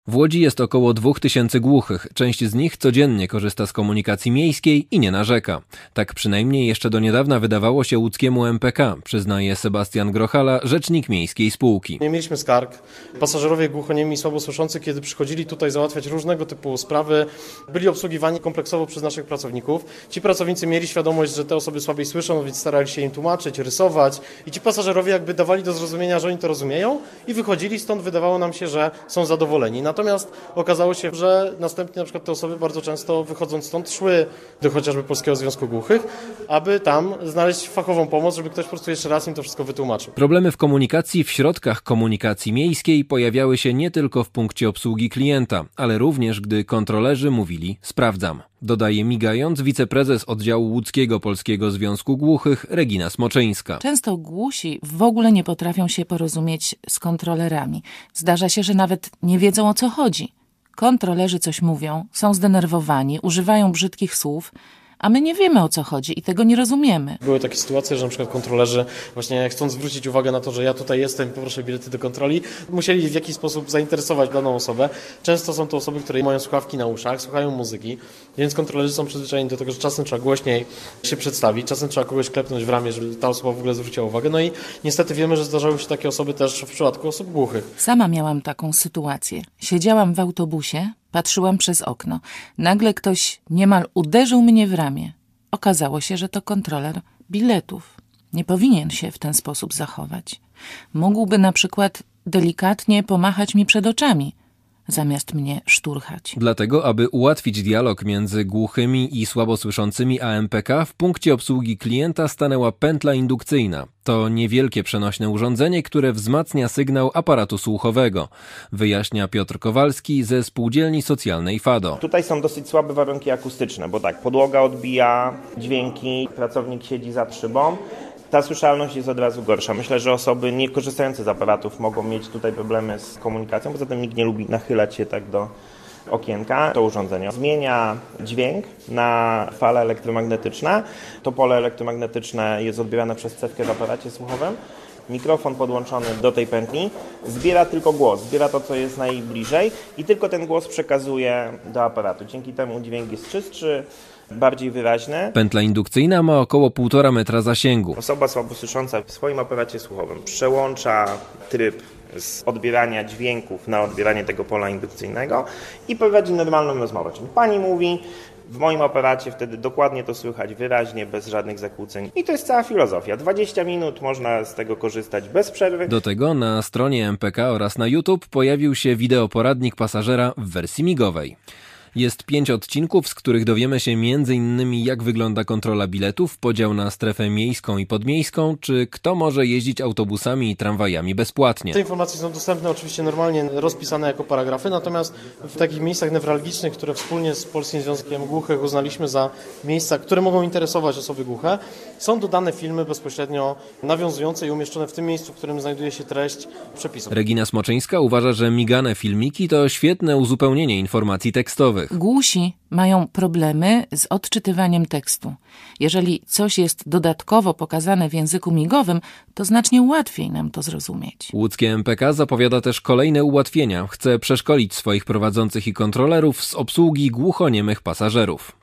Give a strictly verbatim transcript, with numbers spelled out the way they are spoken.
W Łodzi jest około dwóch tysięcy głuchych. Część z nich codziennie korzysta z komunikacji miejskiej i nie narzeka. Tak przynajmniej jeszcze do niedawna wydawało się łódzkiemu M P K, przyznaje Sebastian Grochala, rzecznik miejskiej spółki. Nie mieliśmy skarg. Pasażerowie głuchoniemi i słabosłyszący, kiedy przychodzili tutaj załatwiać różnego typu sprawy, byli obsługiwani kompleksowo przez naszych pracowników. Ci pracownicy mieli świadomość, że te osoby słabiej słyszą, więc starali się im tłumaczyć, rysować i ci pasażerowie jakby dawali do zrozumienia, że oni to rozumieją i wychodzili stąd, wydawało nam się, że są zadowoleni. Natomiast okazało się, że następnie na przykład te osoby bardzo często wychodząc stąd szły do chociażby Polskiego Związku Głuchych, aby tam znaleźć fachową pomoc, żeby ktoś po prostu jeszcze raz im to wszystko wytłumaczył. Problemy w komunikacji w środkach komunikacji miejskiej pojawiały się nie tylko w punkcie obsługi klienta, ale również gdy kontrolerzy mówili „sprawdzam”. Dodaje migając wiceprezes oddziału łódzkiego Polskiego Związku Głuchych Regina Smoczyńska. Często głusi w ogóle nie potrafią się porozumieć z kontrolerami. Zdarza się, że nawet nie wiedzą, o co chodzi. Kontrolerzy coś mówią, są zdenerwowani, używają brzydkich słów, a my nie wiemy, o co chodzi i tego nie rozumiemy. Były takie sytuacje, że na przykład kontrolerzy, właśnie chcąc zwrócić uwagę na to, że ja tutaj jestem, poproszę bilety do kontroli, musieli w jakiś sposób zainteresować daną osobę. Często są to osoby, które mają słuchawki na uszach, słuchają muzyki, więc kontrolerzy są przyzwyczajeni do tego, że czasem trzeba głośniej się przedstawić, czasem trzeba kogoś klepnąć w ramię, żeby ta osoba w ogóle zwróciła uwagę. No i niestety wiemy, że zdarzały się takie osoby też w przypadku osób głuchych. Sama miałam taką sytuację. Siedziałam w autobusie, patrzyłam przez okno. Nagle ktoś niemal uderzył mnie w ramię. Okazało się, że to kontroler biletów. Nie powinien się w ten sposób zachować. Mógłby na przykład delikatnie pomachać mi przed oczami, zamiast mnie szturchać. Dlatego, aby ułatwić dialog między głuchymi i słabosłyszącymi a M P K, w punkcie obsługi klienta stanęła pętla indukcyjna. To niewielkie przenośne urządzenie, które wzmacnia sygnał aparatu słuchowego, wyjaśnia Piotr Kowalski ze Spółdzielni Socjalnej Fado. Tutaj są dosyć słabe warunki akustyczne, bo tak, podłoga odbija dźwięki, pracownik siedzi za szybą. Ta słyszalność jest od razu gorsza. Myślę, że osoby nie korzystające z aparatów mogą mieć tutaj problemy z komunikacją, poza tym nikt nie lubi nachylać się tak do okienka. To urządzenie zmienia dźwięk na fale elektromagnetyczne. To pole elektromagnetyczne jest odbierane przez cewkę w aparacie słuchowym. Mikrofon podłączony do tej pętli zbiera tylko głos, zbiera to, co jest najbliżej i tylko ten głos przekazuje do aparatu. Dzięki temu dźwięk jest czystszy, bardziej wyraźny. Pętla indukcyjna ma około półtora metra zasięgu. Osoba słabosłysząca w swoim aparacie słuchowym przełącza tryb z odbierania dźwięków na odbieranie tego pola indukcyjnego i prowadzi normalną rozmowę. Czyli pani mówi, w moim aparacie wtedy dokładnie to słychać wyraźnie, bez żadnych zakłóceń. I to jest cała filozofia. dwadzieścia minut można z tego korzystać bez przerwy. Do tego na stronie M P K oraz na YouTube pojawił się wideoporadnik pasażera w wersji migowej. Jest pięć odcinków, z których dowiemy się między innymi jak wygląda kontrola biletów, podział na strefę miejską i podmiejską, czy kto może jeździć autobusami i tramwajami bezpłatnie. Te informacje są dostępne oczywiście normalnie rozpisane jako paragrafy, natomiast w takich miejscach newralgicznych, które wspólnie z Polskim Związkiem Głuchych uznaliśmy za miejsca, które mogą interesować osoby głuche, są dodane filmy bezpośrednio nawiązujące i umieszczone w tym miejscu, w którym znajduje się treść przepisów. Regina Smoczyńska uważa, że migane filmiki to świetne uzupełnienie informacji tekstowych. Głusi mają problemy z odczytywaniem tekstu. Jeżeli coś jest dodatkowo pokazane w języku migowym, to znacznie łatwiej nam to zrozumieć. Łódzkie M P K zapowiada też kolejne ułatwienia. Chce przeszkolić swoich prowadzących i kontrolerów z obsługi głuchoniemych pasażerów.